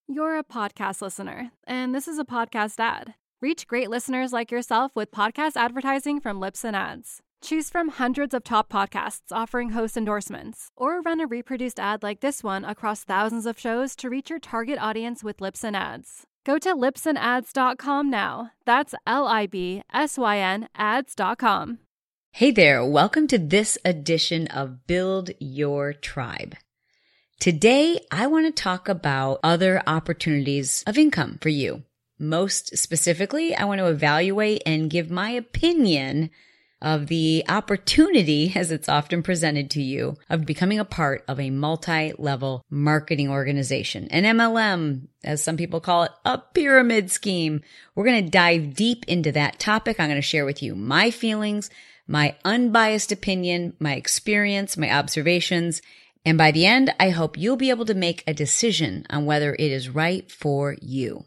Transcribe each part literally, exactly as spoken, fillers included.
You're a podcast listener, and this is a podcast ad. Reach great listeners like yourself with podcast advertising from Libsyn Ads. Choose from hundreds of top podcasts offering host endorsements, or run a reproduced ad like this one across thousands of shows to reach your target audience with Libsyn Ads. Go to libsyn ads dot com now. That's L I B S Y N ads dot com. Hey there, welcome to this edition of Build Your Tribe. Today, I want to talk about other opportunities of income for you. Most specifically, I want to evaluate and give my opinion of the opportunity, as it's often presented to you, of becoming a part of a multi-level marketing organization, an M L M, as some people call it, a pyramid scheme. We're going to dive deep into that topic. I'm going to share with you my feelings, my unbiased opinion, my experience, my observations, and by the end, I hope you'll be able to make a decision on whether it is right for you.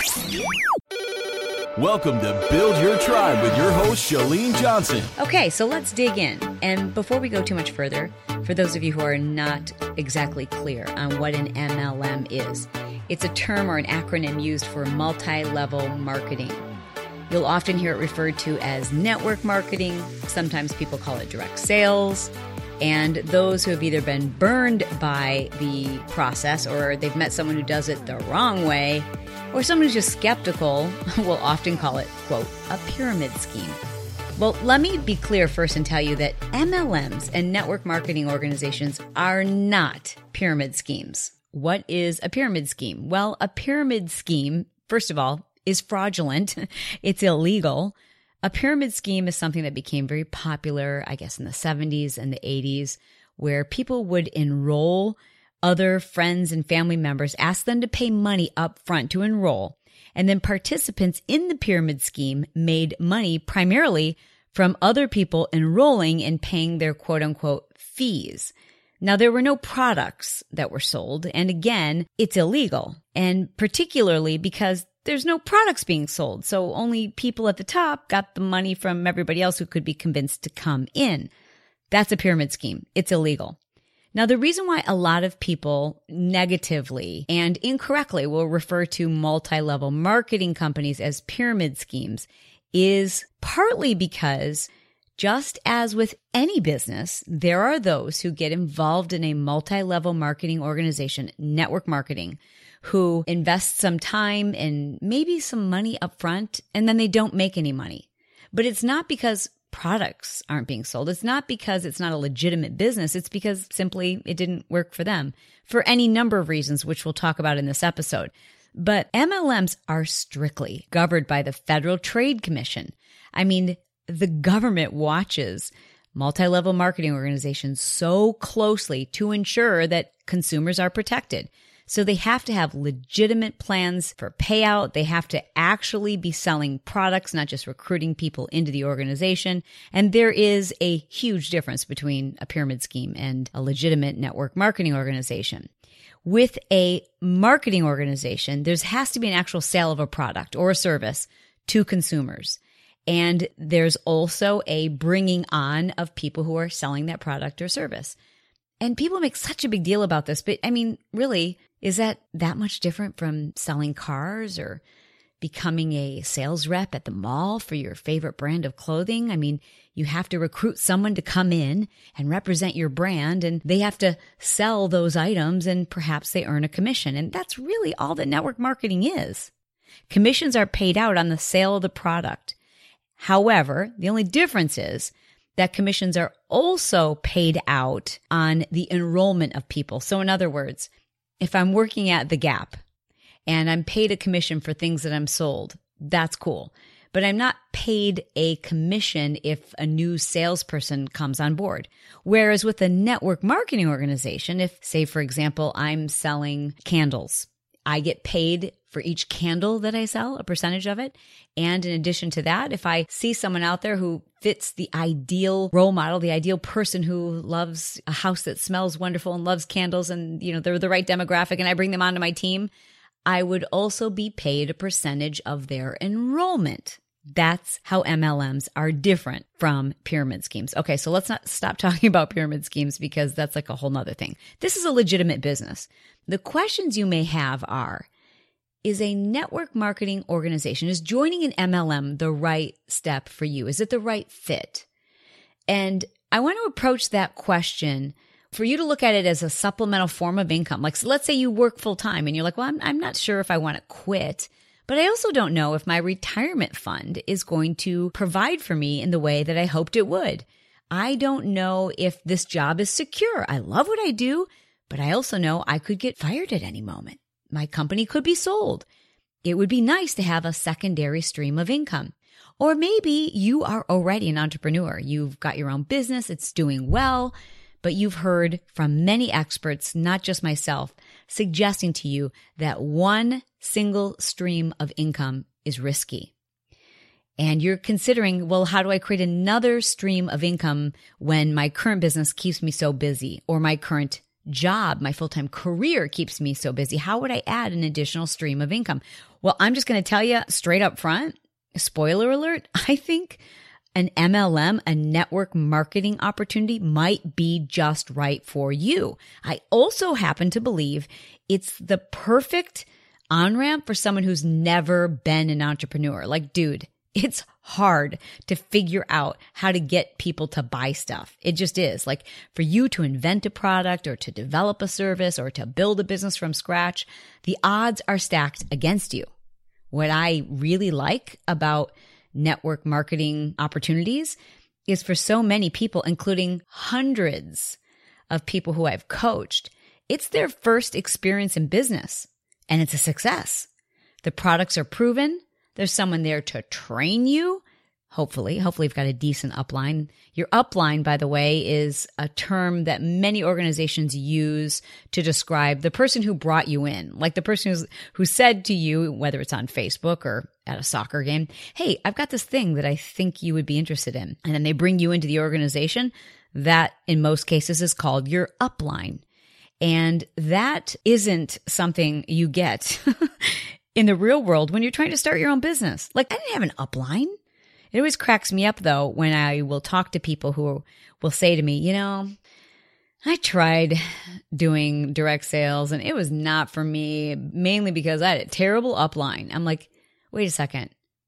Welcome to Build Your Tribe with your host, Chalene Johnson. Okay, so let's dig in. And before we go too much further, for those of you who are not exactly clear on what an M L M is, it's a term or an acronym used for multi-level marketing. You'll often hear it referred to as network marketing. Sometimes people call it direct sales. And those who have either been burned by the process or they've met someone who does it the wrong way, or someone who's just skeptical will often call it, quote, a pyramid scheme. Well, let me be clear first and tell you that M L Ms and network marketing organizations are not pyramid schemes. What is a pyramid scheme? Well, a pyramid scheme, first of all, is fraudulent. It's illegal. A pyramid scheme is something that became very popular, I guess, in the seventies and the eighties, where people would enroll other friends and family members, ask them to pay money up front to enroll. And then participants in the pyramid scheme made money primarily from other people enrolling and paying their quote unquote fees. Now, there were no products that were sold. And again, it's illegal. And particularly because there's no products being sold. So only people at the top got the money from everybody else who could be convinced to come in. That's a pyramid scheme. It's illegal. Now, the reason why a lot of people negatively and incorrectly will refer to multi-level marketing companies as pyramid schemes is partly because just as with any business, there are those who get involved in a multi-level marketing organization, network marketing, who invest some time and maybe some money up front, and then they don't make any money. But it's not because products aren't being sold. It's not because it's not a legitimate business. It's because simply it didn't work for them for any number of reasons, which we'll talk about in this episode. But M L Ms are strictly governed by the Federal Trade Commission. I mean, the government watches multi-level marketing organizations so closely to ensure that consumers are protected. So they have to have legitimate plans for payout. They have to actually be selling products, not just recruiting people into the organization. And there is a huge difference between a pyramid scheme and a legitimate network marketing organization. With a marketing organization, there has to be an actual sale of a product or a service to consumers. And there's also a bringing on of people who are selling that product or service. And people make such a big deal about this, but I mean, really, is that that much different from selling cars or becoming a sales rep at the mall for your favorite brand of clothing? I mean, you have to recruit someone to come in and represent your brand, and they have to sell those items, and perhaps they earn a commission. And that's really all that network marketing is. Commissions are paid out on the sale of the product. However, the only difference is that commissions are also paid out on the enrollment of people. So in other words, if I'm working at The Gap and I'm paid a commission for things that I'm sold, that's cool. But I'm not paid a commission if a new salesperson comes on board. Whereas with a network marketing organization, if, say, for example, I'm selling candles, I get paid for each candle that I sell, a percentage of it. And in addition to that, if I see someone out there who fits the ideal role model, the ideal person who loves a house that smells wonderful and loves candles, and you know they're the right demographic, and I bring them onto my team, I would also be paid a percentage of their enrollment. That's how M L Ms are different from pyramid schemes. Okay, so let's not stop talking about pyramid schemes because that's like a whole nother thing. This is a legitimate business. The questions you may have are, is a network marketing organization, is joining an M L M the right step for you? Is it the right fit? And I want to approach that question for you to look at it as a supplemental form of income. Like, so let's say you work full time and you're like, well, I'm, I'm not sure if I want to quit, but I also don't know if my retirement fund is going to provide for me in the way that I hoped it would. I don't know if this job is secure. I love what I do, but I also know I could get fired at any moment. My company could be sold. It would be nice to have a secondary stream of income. Or maybe you are already an entrepreneur. You've got your own business. It's doing well, but you've heard from many experts, not just myself, suggesting to you that one single stream of income is risky. And you're considering, well, how do I create another stream of income when my current business keeps me so busy, or my current job, my full-time career keeps me so busy? How would I add an additional stream of income? Well, I'm just going to tell you straight up front, spoiler alert, I think an M L M, a network marketing opportunity, might be just right for you. I also happen to believe it's the perfect on-ramp for someone who's never been an entrepreneur. Like, dude, it's hard to figure out how to get people to buy stuff. It just is. Like, for you to invent a product or to develop a service or to build a business from scratch, the odds are stacked against you. What I really like about network marketing opportunities is for so many people, including hundreds of people who I've coached, it's their first experience in business and it's a success. The products are proven. There's someone there to train you. Hopefully, hopefully you've got a decent upline. Your upline, by the way, is a term that many organizations use to describe the person who brought you in, like the person who's, who said to you, whether it's on Facebook or at a soccer game, hey, I've got this thing that I think you would be interested in. And then they bring you into the organization. That, in most cases, is called your upline. And that isn't something you get in the real world when you're trying to start your own business. Like, I didn't have an upline. It always cracks me up, though, when I will talk to people who will say to me, you know, I tried doing direct sales and it was not for me, mainly because I had a terrible upline. I'm like, wait a second.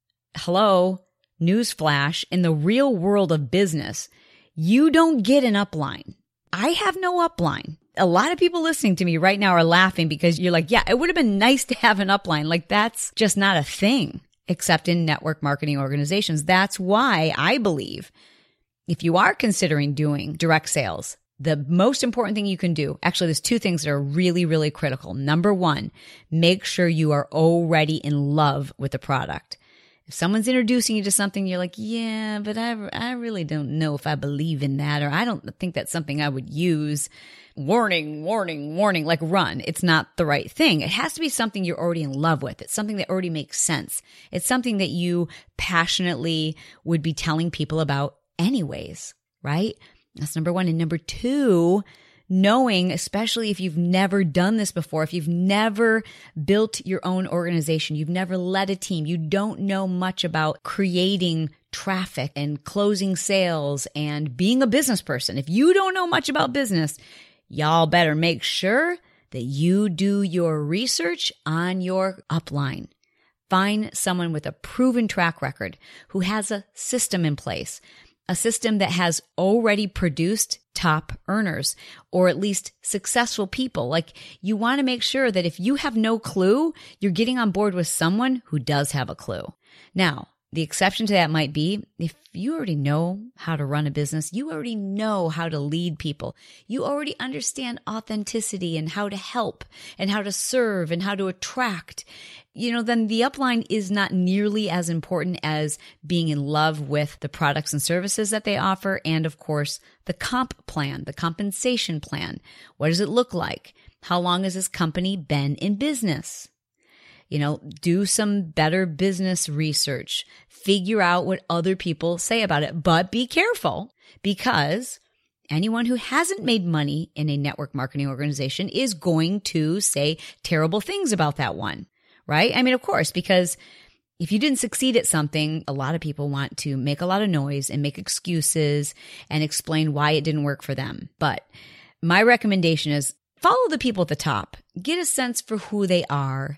Hello, newsflash, in the real world of business, you don't get an upline. I have no upline. A lot of people listening to me right now are laughing because you're like, yeah, it would have been nice to have an upline. Like, that's just not a thing, except in network marketing organizations. That's why I believe if you are considering doing direct sales, the most important thing you can do, actually, there's two things that are really, really critical. Number one, make sure you are already in love with the product. If someone's introducing you to something, you're like, yeah, but I, I really don't know if I believe in that, or I don't think that's something I would use. Warning, warning, warning, like run. It's not the right thing. It has to be something you're already in love with. It's something that already makes sense. It's something that you passionately would be telling people about anyways, right? That's number one. And number two, knowing, especially if you've never done this before, if you've never built your own organization, you've never led a team, you don't know much about creating traffic and closing sales and being a business person. If you don't know much about business, y'all better make sure that you do your research on your upline. Find someone with a proven track record who has a system in place, a system that has already produced top earners, or at least successful people. Like, you want to make sure that if you have no clue, you're getting on board with someone who does have a clue. Now, the exception to that might be if you already know how to run a business, you already know how to lead people, you already understand authenticity and how to help and how to serve and how to attract, you know, then the upline is not nearly as important as being in love with the products and services that they offer. And of course, the comp plan, the compensation plan. What does it look like? How long has this company been in business? You know, do some better business research, figure out what other people say about it, but be careful, because anyone who hasn't made money in a network marketing organization is going to say terrible things about that one, right? I mean, of course, because if you didn't succeed at something, a lot of people want to make a lot of noise and make excuses and explain why it didn't work for them. But my recommendation is follow the people at the top, get a sense for who they are,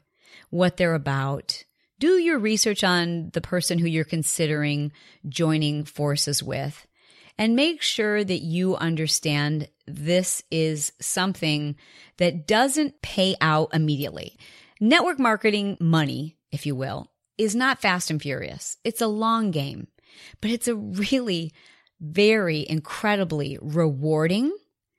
what they're about. Do your research on the person who you're considering joining forces with, and make sure that you understand this is something that doesn't pay out immediately. Network marketing money, if you will, is not fast and furious. It's a long game, but it's a really very incredibly rewarding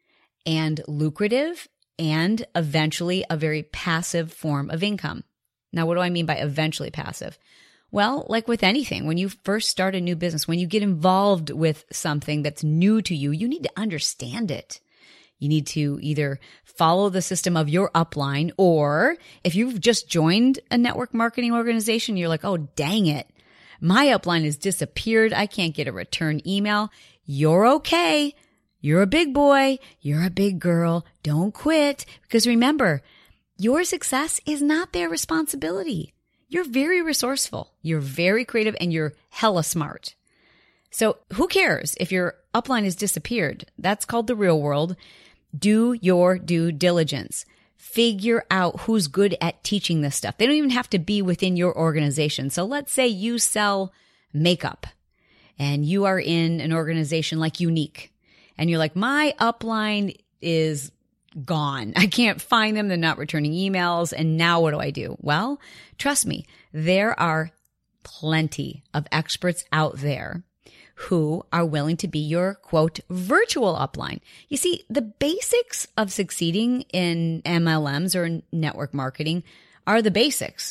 and lucrative and eventually a very passive form of income. Now, what do I mean by eventually passive? Well, like with anything, when you first start a new business, when you get involved with something that's new to you, you need to understand it. You need to either follow the system of your upline, or if you've just joined a network marketing organization, you're like, oh, dang it. My upline has disappeared. I can't get a return email. You're okay. You're a big boy. You're a big girl. Don't quit. Because remember, your success is not their responsibility. You're very resourceful. You're very creative, and you're hella smart. So who cares if your upline has disappeared? That's called the real world. Do your due diligence. Figure out who's good at teaching this stuff. They don't even have to be within your organization. So let's say you sell makeup and you are in an organization like Younique, and you're like, my upline is gone. I can't find them. They're not returning emails. And now what do I do? Well, trust me, there are plenty of experts out there who are willing to be your, quote, virtual upline. You see, the basics of succeeding in M L Ms or in network marketing are the basics.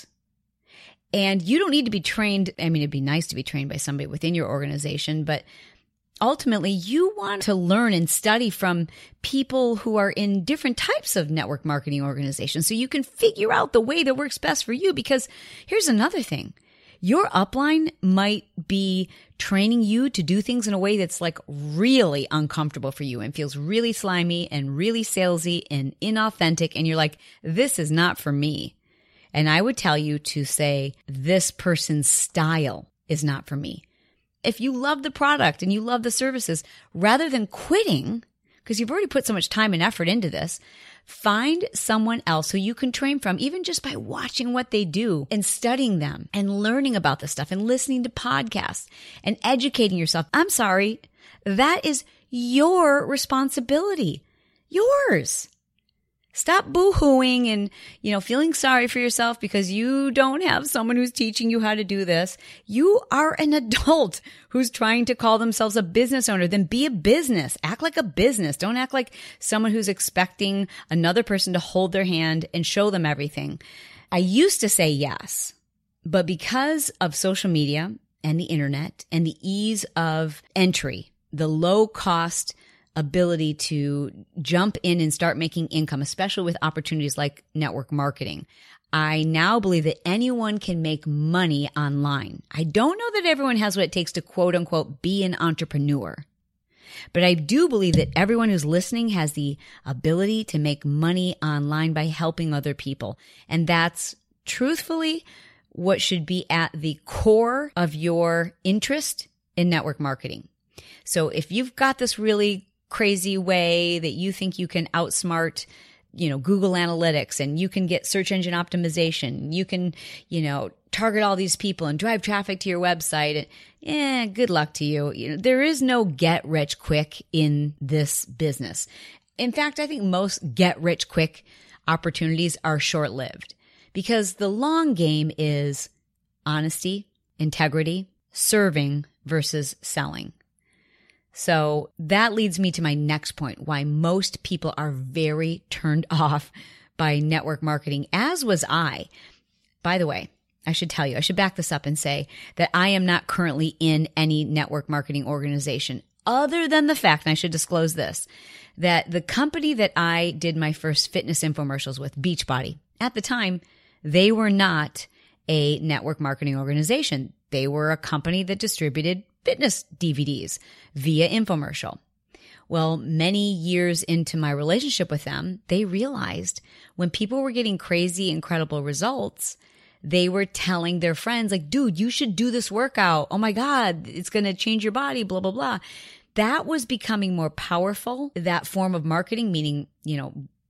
And you don't need to be trained. I mean, it'd be nice to be trained by somebody within your organization, but ultimately you want to learn and study from people who are in different types of network marketing organizations so you can figure out the way that works best for you. Because here's another thing. Your upline might be training you to do things in a way that's like really uncomfortable for you and feels really slimy and really salesy and inauthentic. And you're like, this is not for me. And I would tell you to say, this person's style is not for me. If you love the product and you love the services, rather than quitting, because you've already put so much time and effort into this, find someone else who you can train from, even just by watching what they do and studying them and learning about this stuff and listening to podcasts and educating yourself. I'm sorry, that is your responsibility. Yours. Stop boo-hooing and, you know, feeling sorry for yourself because you don't have someone who's teaching you how to do this. You are an adult who's trying to call themselves a business owner. Then be a business. Act like a business. Don't act like someone who's expecting another person to hold their hand and show them everything. I used to say yes, but because of social media and the internet and the ease of entry, the low cost ability to jump in and start making income, especially with opportunities like network marketing, I now believe that anyone can make money online. I don't know that everyone has what it takes to quote unquote be an entrepreneur, but I do believe that everyone who's listening has the ability to make money online by helping other people. And that's truthfully what should be at the core of your interest in network marketing. So if you've got this really crazy way that you think you can outsmart, you know, Google Analytics, and you can get search engine optimization, you can, you know, target all these people and drive traffic to your website, eh, good luck to you. You know, there is no get rich quick in this business. In fact, I think most get rich quick opportunities are short-lived because the long game is honesty, integrity, serving versus selling. So that leads me to my next point, why most people are very turned off by network marketing, as was I. By the way, I should tell you, I should back this up and say that I am not currently in any network marketing organization, other than the fact, and I should disclose this, that the company that I did my first fitness infomercials with, Beachbody, at the time, they were not a network marketing organization. They were a company that distributed fitness D V Ds via infomercial. Well, many years into my relationship with them, they realized when people were getting crazy, incredible results, they were telling their friends like, dude, you should do this workout. Oh my God, it's going to change your body, blah, blah, blah. That was becoming more powerful. That form of marketing, meaning, you know,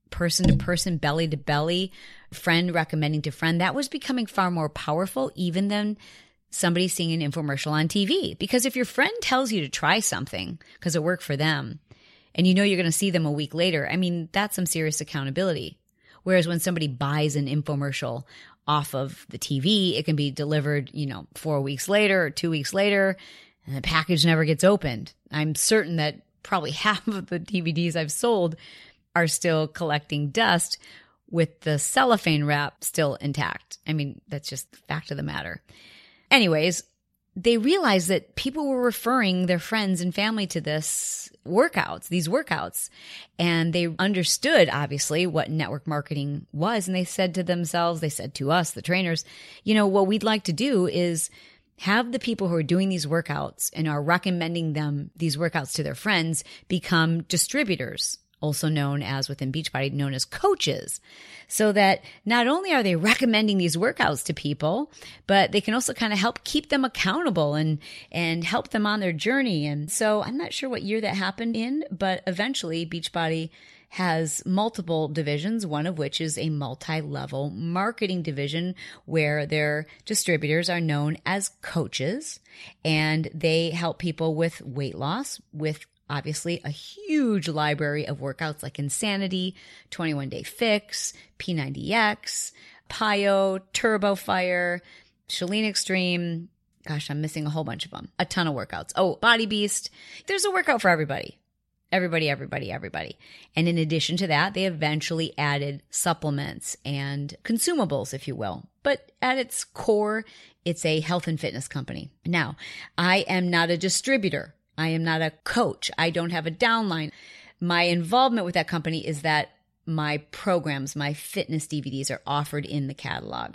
person to person, belly to belly, friend recommending to friend, that was becoming far more powerful even than somebody seeing an infomercial on T V. Because if your friend tells you to try something because it worked for them and you know you're going to see them a week later, I mean, that's some serious accountability. Whereas when somebody buys an infomercial off of the T V, it can be delivered, you know, four weeks later or two weeks later, and the package never gets opened. I'm certain that probably half of the D V Ds I've sold are still collecting dust with the cellophane wrap still intact. I mean, that's just the fact of the matter. Anyways, they realized that people were referring their friends and family to this workouts, these workouts. And they understood, obviously, what network marketing was. And they said to themselves, they said to us, the trainers, you know, what we'd like to do is have the people who are doing these workouts and are recommending them, these workouts to their friends, become distributors, also known as within Beachbody, known as coaches, so that not only are they recommending these workouts to people, but they can also kind of help keep them accountable and, and help them on their journey. And so I'm not sure what year that happened in, but eventually Beachbody has multiple divisions, one of which is a multi-level marketing division where their distributors are known as coaches, and they help people with weight loss, with obviously a huge library of workouts like Insanity, twenty-one day Fix, P ninety X, P I O, Turbo Fire, Chalene Extreme. Gosh, I'm missing a whole bunch of them. A ton of workouts. Oh, Body Beast. There's a workout for everybody. Everybody, everybody, everybody. And in addition to that, they eventually added supplements and consumables, if you will. But at its core, it's a health and fitness company. Now, I am not a distributor. I am not a coach. I don't have a downline. My involvement with that company is that my programs, my fitness D V Ds are offered in the catalog.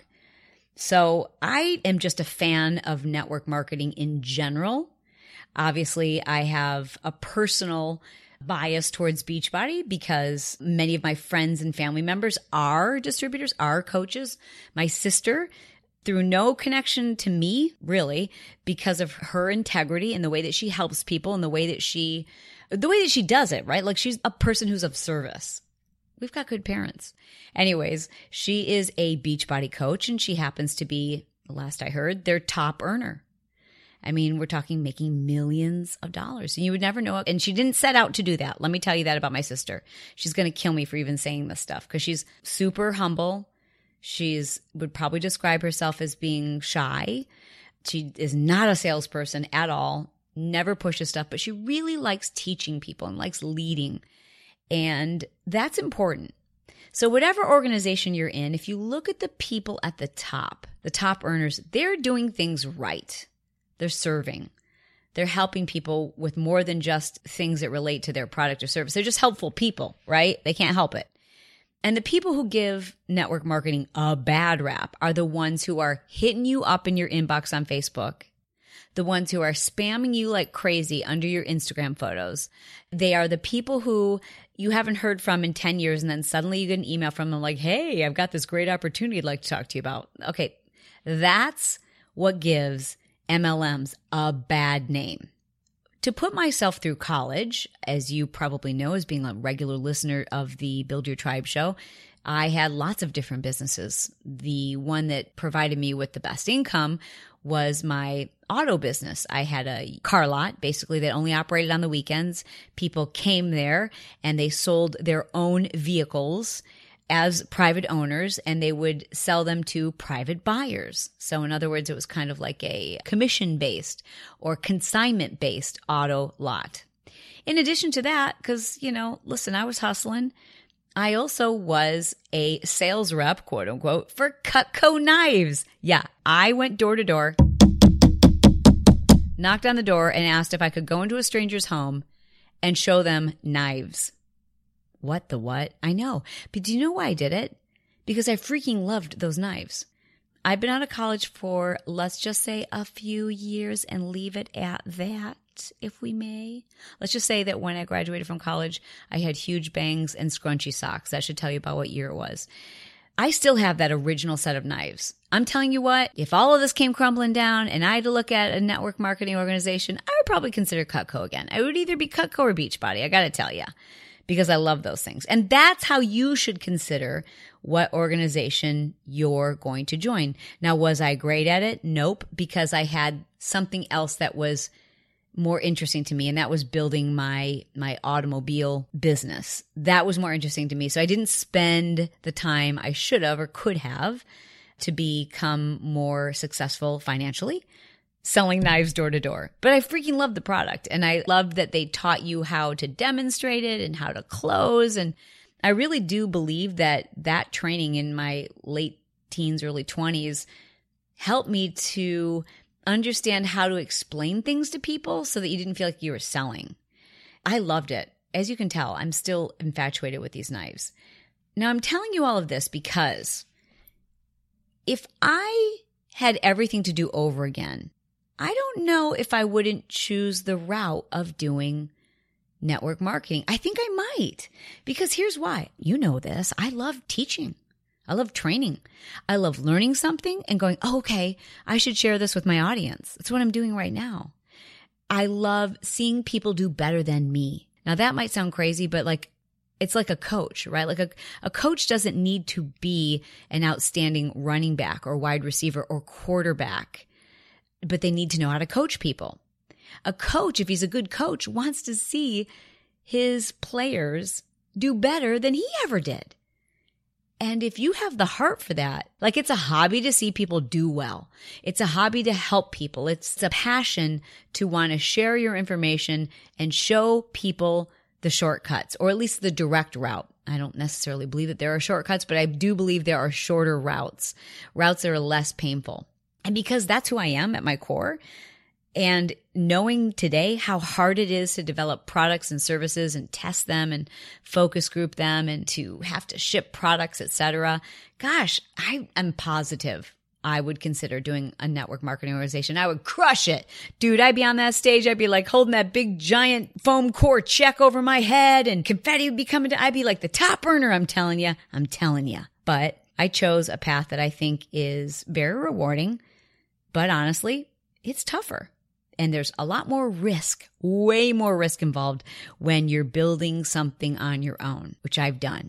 So I am just a fan of network marketing in general. Obviously, I have a personal bias towards Beachbody because many of my friends and family members are distributors, are coaches. My sister, through no connection to me, really, because of her integrity and the way that she helps people and the way that she, the way that she does it, right? Like she's a person who's of service. We've got good parents. Anyways, she is a Beachbody coach and she happens to be, the last I heard, their top earner. I mean, we're talking making millions of dollars and you would never know it. And she didn't set out to do that. Let me tell you that about my sister. She's going to kill me for even saying this stuff because she's super humble. She's would probably describe herself as being shy. She is not a salesperson at all, never pushes stuff, but she really likes teaching people and likes leading. And that's important. So whatever organization you're in, if you look at the people at the top, the top earners, they're doing things right. They're serving. They're helping people with more than just things that relate to their product or service. They're just helpful people, right? They can't help it. And the people who give network marketing a bad rap are the ones who are hitting you up in your inbox on Facebook, the ones who are spamming you like crazy under your Instagram photos. They are the people who you haven't heard from in ten years, and then suddenly you get an email from them like, hey, I've got this great opportunity I'd like to talk to you about. Okay, that's what gives M L Ms a bad name. To put myself through college, as you probably know, as being a regular listener of the Build Your Tribe show, I had lots of different businesses. The one that provided me with the best income was my auto business. I had a car lot, basically, that only operated on the weekends. People came there and they sold their own vehicles as private owners, and they would sell them to private buyers. So in other words, it was kind of like a commission-based or consignment-based auto lot. In addition to that, because, you know, listen, I was hustling, I also was a sales rep, quote unquote, for Cutco knives. Yeah, I went door to door, knocked on the door, and asked if I could go into a stranger's home and show them knives. What the what? I know. But do you know why I did it? Because I freaking loved those knives. I've been out of college for, let's just say, a few years and leave it at that, if we may. Let's just say that when I graduated from college, I had huge bangs and scrunchy socks. That should tell you about what year it was. I still have that original set of knives. I'm telling you what, if all of this came crumbling down and I had to look at a network marketing organization, I would probably consider Cutco again. I would either be Cutco or Beachbody, I got to tell you. because I love those things. And that's how you should consider what organization you're going to join. Now, was I great at it? Nope, because I had something else that was more interesting to me, and that was building my my automobile business. That was more interesting to me. So I didn't spend the time I should have or could have to become more successful financially selling knives door to door. But I freaking loved the product, and I loved that they taught you how to demonstrate it and how to close. And I really do believe that that training in my late teens, early twenties helped me to understand how to explain things to people so that you didn't feel like you were selling. I loved it. As you can tell, I'm still infatuated with these knives. Now, I'm telling you all of this because if I had everything to do over again, I don't know if I wouldn't choose the route of doing network marketing. I think I might, because here's why. You know this. I love teaching. I love training. I love learning something and going, oh, okay, I should share this with my audience. That's what I'm doing right now. I love seeing people do better than me. Now, that might sound crazy, but like, it's like a coach, right? Like a, a coach doesn't need to be an outstanding running back or wide receiver or quarterback, but they need to know how to coach people. A coach, if he's a good coach, wants to see his players do better than he ever did. And if you have the heart for that, like it's a hobby to see people do well. It's a hobby to help people. It's a passion to want to share your information and show people the shortcuts, or at least the direct route. I don't necessarily believe that there are shortcuts, but I do believe there are shorter routes, routes that are less painful. And because that's who I am at my core, and knowing today how hard it is to develop products and services and test them and focus group them and to have to ship products, et cetera, gosh, I am positive I would consider doing a network marketing organization. I would crush it. Dude, I'd be on that stage. I'd be like holding that big giant foam core check over my head and confetti would be coming to, I'd be like the top earner. I'm telling you, I'm telling you. But I chose a path that I think is very rewarding, but honestly, it's tougher. And there's a lot more risk, way more risk involved when you're building something on your own, which I've done.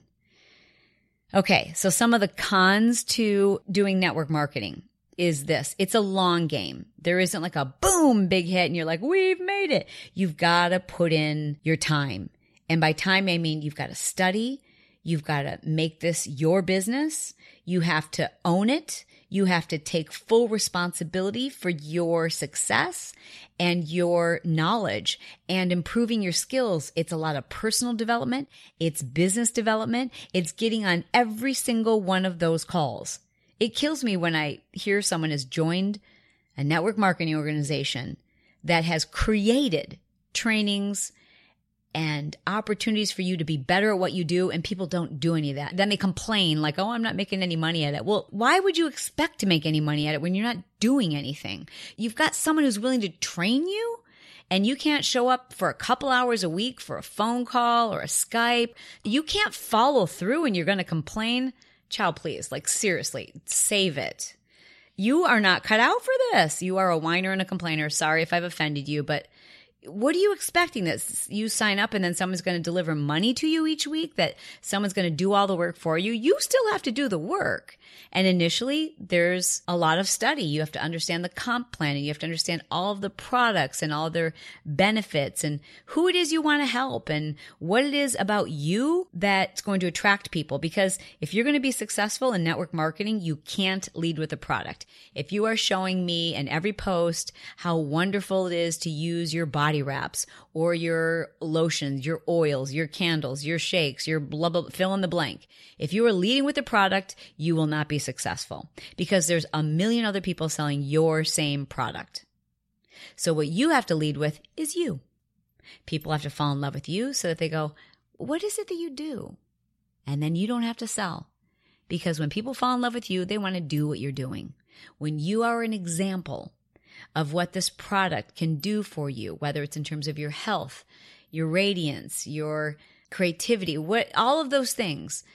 Okay, so some of the cons to doing network marketing is this. It's a long game. There isn't like a boom, big hit, and you're like, we've made it. You've got to put in your time. And by time, I mean you've got to study. You've got to make this your business. You have to own it. You have to take full responsibility for your success and your knowledge and improving your skills. It's a lot of personal development. It's business development. It's getting on every single one of those calls. It kills me when I hear someone has joined a network marketing organization that has created trainings and opportunities for you to be better at what you do, and people don't do any of that. Then they complain like, oh, I'm not making any money at it. Well, why would you expect to make any money at it when you're not doing anything? You've got someone who's willing to train you, and you can't show up for a couple hours a week for a phone call or a Skype. You can't follow through and you're going to complain. Child, please, like seriously, save it. You are not cut out for this. You are a whiner and a complainer. Sorry if I've offended you, but what are you expecting? That you sign up and then someone's going to deliver money to you each week? That someone's going to do all the work for you? You still have to do the work. And initially, there's a lot of study. You have to understand the comp plan, and you have to understand all of the products and all their benefits and who it is you want to help and what it is about you that's going to attract people. Because if you're going to be successful in network marketing, you can't lead with a product. If you are showing me in every post how wonderful it is to use your body wraps or your lotions, your oils, your candles, your shakes, your blah, blah, fill in the blank. If you are leading with a product, you will not be successful because there's a million other people selling your same product. So what you have to lead with is you. People have to fall in love with you so that they go, what is it that you do? And then you don't have to sell. Because when people fall in love with you, they want to do what you're doing. When you are an example of what this product can do for you, whether it's in terms of your health, your radiance, your creativity, what all of those things,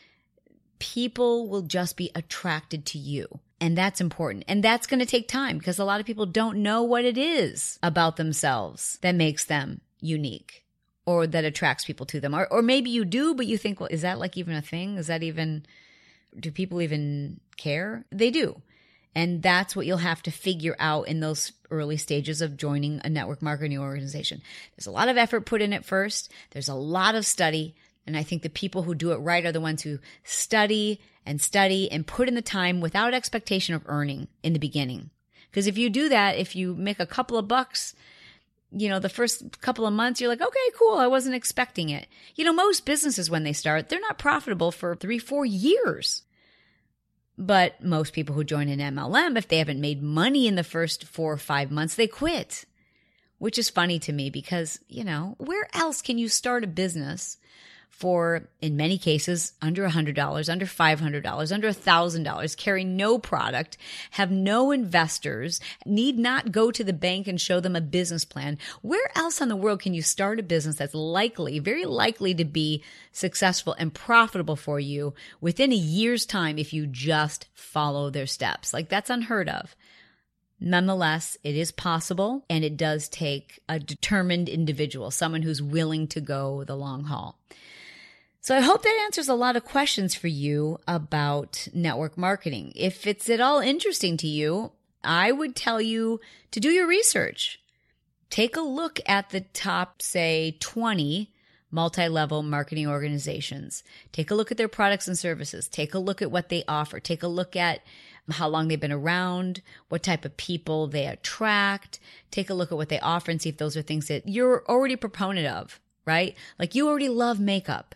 people will just be attracted to you. And that's important. And that's going to take time because a lot of people don't know what it is about themselves that makes them unique or that attracts people to them. Or, or maybe you do, but you think, well, is that like even a thing? Is that even, do people even care? They do. And that's what you'll have to figure out in those early stages of joining a network marketing organization. There's a lot of effort put in at first. There's a lot of study. And I think the people who do it right are the ones who study and study and put in the time without expectation of earning in the beginning. Because if you do that, if you make a couple of bucks, you know, the first couple of months, you're like, okay, cool. I wasn't expecting it. You know, most businesses when they start, they're not profitable for three, four years. But most people who join an M L M, if they haven't made money in the first four or five months, they quit, which is funny to me because, you know, where else can you start a business for, in many cases, under one hundred dollars, under five hundred dollars, under one thousand dollars, carry no product, have no investors, need not go to the bank and show them a business plan? Where else in the world can you start a business that's likely, very likely to be successful and profitable for you within a year's time if you just follow their steps? Like, that's unheard of. Nonetheless, it is possible, and it does take a determined individual, someone who's willing to go the long haul. So I hope that answers a lot of questions for you about network marketing. If it's at all interesting to you, I would tell you to do your research. Take a look at the top, say, twenty multi-level marketing organizations. Take a look at their products and services. Take a look at what they offer. Take a look at how long they've been around, what type of people they attract. Take a look at what they offer and see if those are things that you're already a proponent of, right? Like you already love makeup.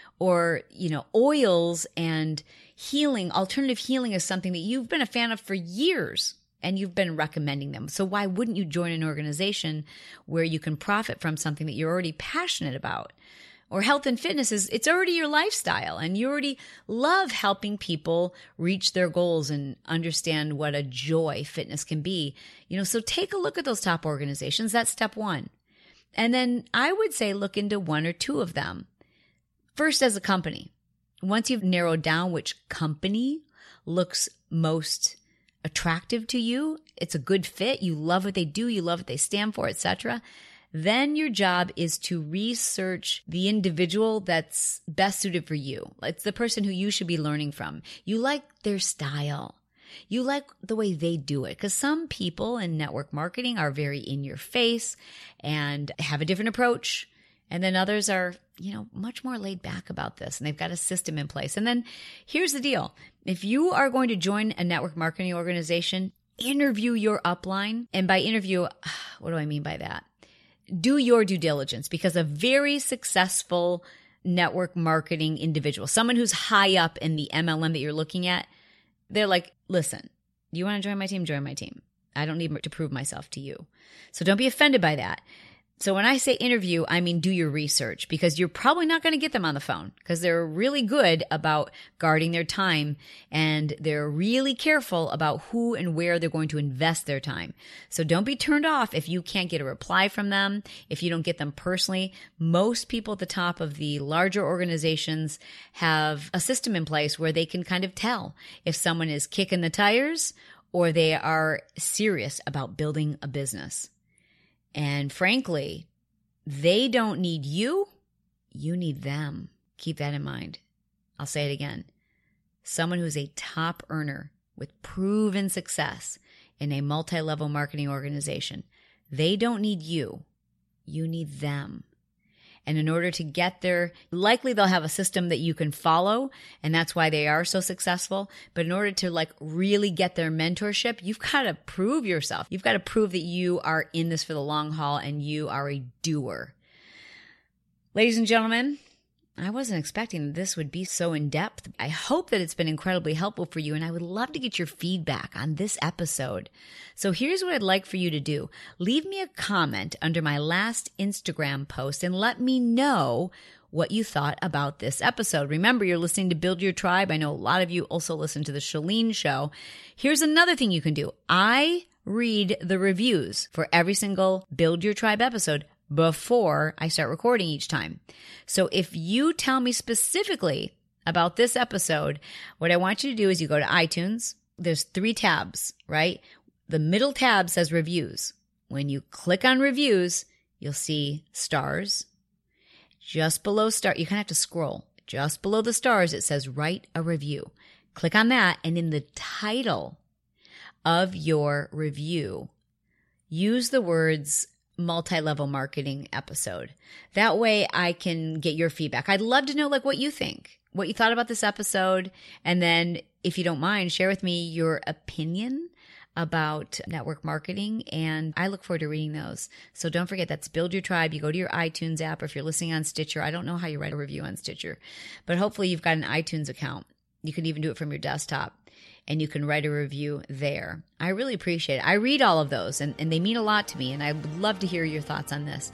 Or, you know, oils and healing, alternative healing is something that you've been a fan of for years and you've been recommending them. So why wouldn't you join an organization where you can profit from something that you're already passionate about? Or health and fitness is, it's already your lifestyle and you already love helping people reach their goals and understand what a joy fitness can be. You know, so take a look at those top organizations. That's step one. And then I would say look into one or two of them. First, as a company, once you've narrowed down which company looks most attractive to you, it's a good fit, you love what they do, you love what they stand for, et cetera, then your job is to research the individual that's best suited for you. It's the person who you should be learning from. You like their style. You like the way they do it, because some people in network marketing are very in your face and have a different approach. And then others are, you know, much more laid back about this and they've got a system in place. And then here's the deal. If you are going to join a network marketing organization, interview your upline. And by interview, what do I mean by that? Do your due diligence, because a very successful network marketing individual, someone who's high up in the M L M that you're looking at, they're like, listen, you want to join my team? Join my team. I don't need to prove myself to you. So don't be offended by that. So when I say interview, I mean do your research, because you're probably not going to get them on the phone because they're really good about guarding their time and they're really careful about who and where they're going to invest their time. So don't be turned off if you can't get a reply from them, if you don't get them personally. Most people at the top of the larger organizations have a system in place where they can kind of tell if someone is kicking the tires or they are serious about building a business. And frankly, they don't need you. You need them. Keep that in mind. I'll say it again. Someone who's a top earner with proven success in a multi-level marketing organization, they don't need you. You need them. And in order to get there, likely they'll have a system that you can follow, and that's why they are so successful. But in order to like really get their mentorship, you've got to prove yourself. You've got to prove that you are in this for the long haul and you are a doer. Ladies and gentlemen, I wasn't expecting this would be so in-depth. I hope that it's been incredibly helpful for you, and I would love to get your feedback on this episode. So here's what I'd like for you to do. Leave me a comment under my last Instagram post and let me know what you thought about this episode. Remember, you're listening to Build Your Tribe. I know a lot of you also listen to the Chalene Show. Here's another thing you can do. I read the reviews for every single Build Your Tribe episode before I start recording each time. So if you tell me specifically about this episode, what I want you to do is you go to iTunes. There's three tabs, right? The middle tab says reviews. When you click on reviews, you'll see stars. just below star, you kind of have to scroll. Just below the stars, it says write a review. Click on that, and in the title of your review, use the words multi-level marketing episode. That way I can get your feedback. I'd love to know like what you think, what you thought about this episode. And then if you don't mind, share with me your opinion about network marketing. And I look forward to reading those. So don't forget, that's Build Your Tribe. You go to your iTunes app, or if you're listening on Stitcher, I don't know how you write a review on Stitcher, but hopefully you've got an iTunes account. You can even do it from your desktop, and you can write a review there. I really appreciate it. I read all of those, and, and they mean a lot to me, and I would love to hear your thoughts on this.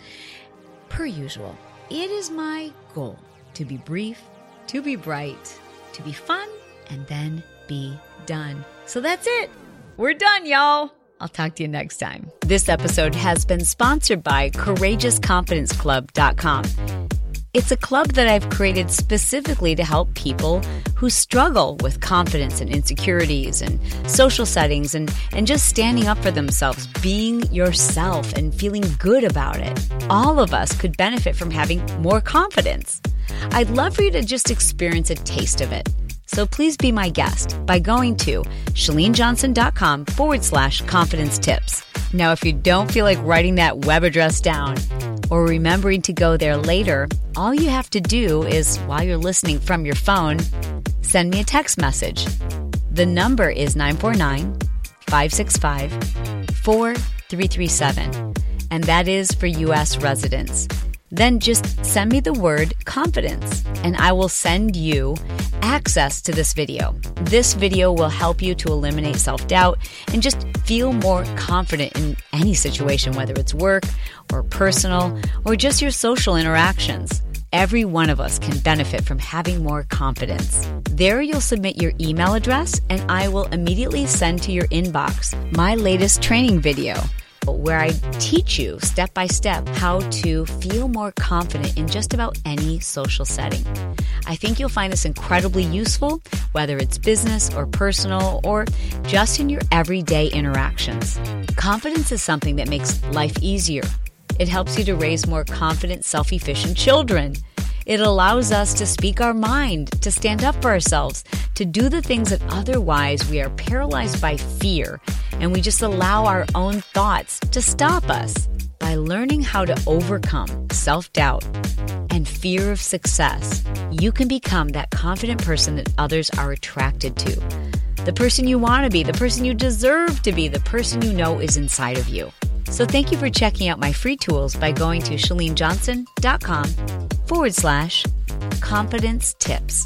Per usual, it is my goal to be brief, to be bright, to be fun, and then be done. So that's it. We're done, y'all. I'll talk to you next time. This episode has been sponsored by Courageous Confidence Club dot com. It's a club that I've created specifically to help people who struggle with confidence and insecurities and social settings and, and just standing up for themselves, being yourself and feeling good about it. All of us could benefit from having more confidence. I'd love for you to just experience a taste of it. So please be my guest by going to ChaleneJohnson.com forward slash confidence tips. Now, if you don't feel like writing that web address down or remembering to go there later, all you have to do is, while you're listening from your phone, send me a text message. The number is nine four nine, five six five, four three three seven, and that is for U S residents. Then just send me the word confidence, and I will send you access to this video. This video will help you to eliminate self-doubt and just feel more confident in any situation, whether it's work or personal or just your social interactions. Every one of us can benefit from having more confidence. There you'll submit your email address, and I will immediately send to your inbox my latest training video, where I teach you step by step how to feel more confident in just about any social setting. I think you'll find this incredibly useful, whether it's business or personal or just in your everyday interactions. Confidence is something that makes life easier. It helps you to raise more confident, self-efficient children. It allows us to speak our mind, to stand up for ourselves, to do the things that otherwise we are paralyzed by fear, and we just allow our own thoughts to stop us. By learning how to overcome self-doubt and fear of success, you can become that confident person that others are attracted to. The person you want to be, the person you deserve to be, the person you know is inside of you. So thank you for checking out my free tools by going to ChaleneJohnson.com forward slash confidence tips.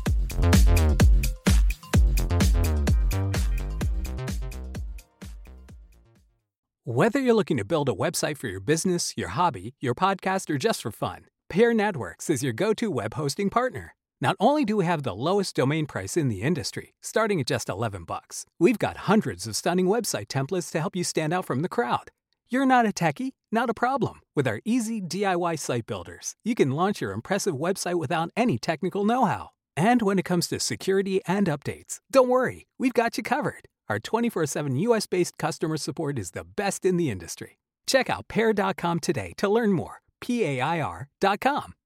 Whether you're looking to build a website for your business, your hobby, your podcast, or just for fun, Pair Networks is your go-to web hosting partner. Not only do we have the lowest domain price in the industry, starting at just eleven bucks, we've got hundreds of stunning website templates to help you stand out from the crowd. You're not a techie? Not a problem. With our easy D I Y site builders, you can launch your impressive website without any technical know-how. And when it comes to security and updates, don't worry, we've got you covered. Our twenty-four seven U S-based customer support is the best in the industry. Check out pair dot com today to learn more. P A I R dot com.